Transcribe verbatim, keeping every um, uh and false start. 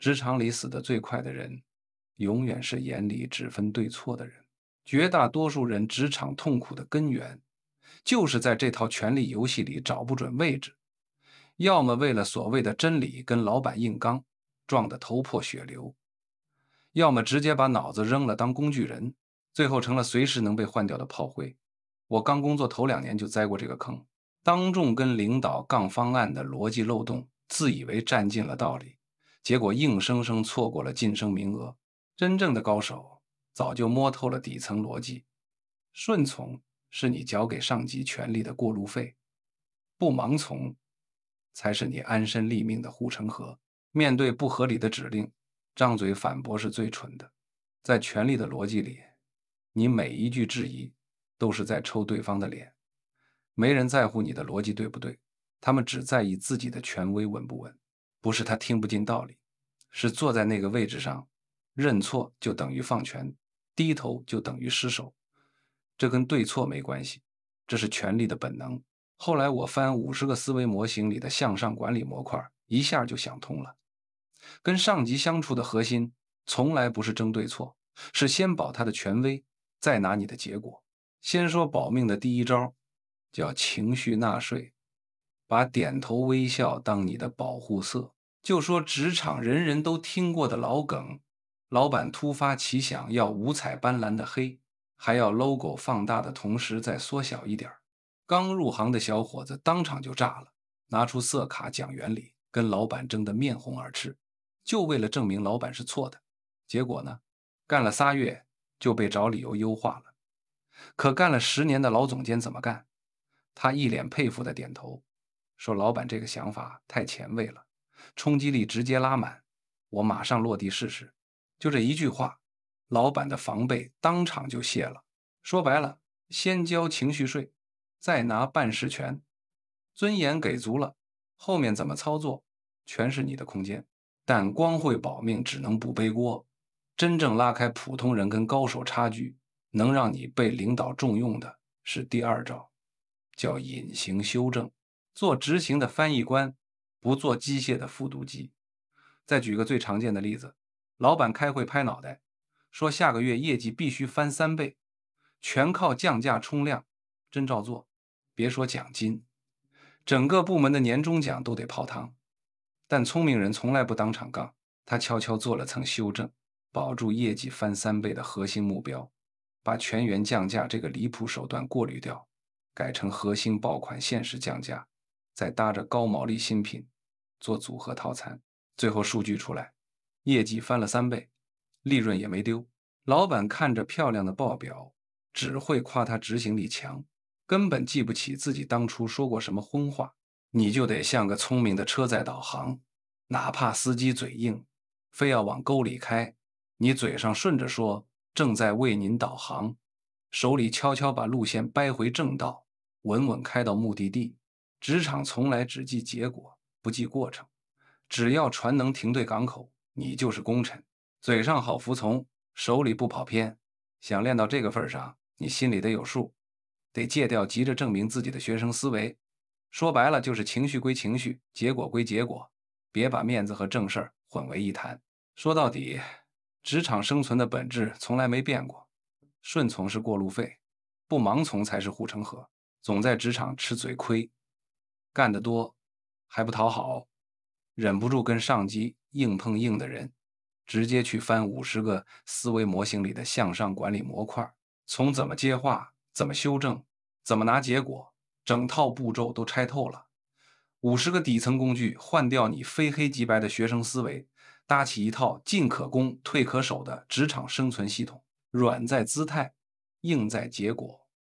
职场里死得最快的人，永远是眼里只分对错的人。绝大多数人职场痛苦的根源，就是在这套权力游戏里找不准位置，要么为了所谓的真理跟老板硬刚，撞得头破血流，要么直接把脑子扔了当工具人，最后成了随时能被换掉的炮灰。我刚工作头两年就栽过这个坑，当众跟领导杠方案的逻辑漏洞，自以为占尽了道理，结果硬生生错过了晋升名额。真正的高手早就摸透了底层逻辑，顺从是你交给上级权力的过路费，不盲从才是你安身立命的护城河。面对不合理的指令，张嘴反驳是最蠢的。在权力的逻辑里，你每一句质疑都是在抽对方的脸。没人在乎你的逻辑对不对，他们只在意自己的权威稳不稳。不是他听不进道理，是坐在那个位置上，认错就等于放权，低头就等于失手。这跟对错没关系，这是权力的本能。后来我翻五十个思维模型里的向上管理模块，一下就想通了。跟上级相处的核心，从来不是争对错，是先保他的权威，再拿你的结果。先说保命的第一招，叫情绪纳税，把点头微笑当你的保护色。就说职场人人都听过的老梗，老板突发奇想要五彩斑斓的黑，还要 logo 放大的同时再缩小一点。刚入行的小伙子当场就炸了，拿出色卡讲原理，跟老板争得面红耳赤，就为了证明老板是错的。结果呢，干了仨月就被找理由优化了。可干了十年的老总监怎么干？他一脸佩服的点头，说老板这个想法太前卫了，冲击力直接拉满，我马上落地试试。就这一句话，老板的防备当场就卸了。说白了，先交情绪税，再拿办事权，尊严给足了，后面怎么操作全是你的空间。但光会保命只能不背锅，真正拉开普通人跟高手差距，能让你被领导重用的是第二招，叫隐形修正。做执行的翻译官，不做机械的复读机。再举个最常见的例子，老板开会拍脑袋，说下个月业绩必须翻三倍，全靠降价冲量，真照做，别说奖金，整个部门的年终奖都得泡汤。但聪明人从来不当场杠，他悄悄做了层修正，保住业绩翻三倍的核心目标，把全员降价这个离谱手段过滤掉，改成核心爆款限时降价，再搭着高毛利新品做组合套餐，最后数据出来，业绩翻了三倍，利润也没丢。老板看着漂亮的报表，只会夸他执行力强，根本记不起自己当初说过什么荤话。你就得像个聪明的车载导航，哪怕司机嘴硬，非要往沟里开，你嘴上顺着说正在为您导航，手里悄悄把路线掰回正道，稳稳开到目的地。职场从来只记结果，不记过程，只要船能停对港口，你就是功臣。嘴上好服从，手里不跑偏。想练到这个份上，你心里得有数，得戒掉急着证明自己的学生思维。说白了就是情绪归情绪，结果归结果，别把面子和正事儿混为一谈。说到底，职场生存的本质从来没变过，顺从是过路费，不盲从才是护城河。总在职场吃嘴亏，干得多还不讨好，忍不住跟上级硬碰硬的人，直接去翻五十个思维模型里的向上管理模块，从怎么接话，怎么修正，怎么拿结果，整套步骤都拆透了。五十个底层工具换掉你非黑即白的学生思维，搭起一套进可攻退可守的职场生存系统，软在姿态，硬在结果。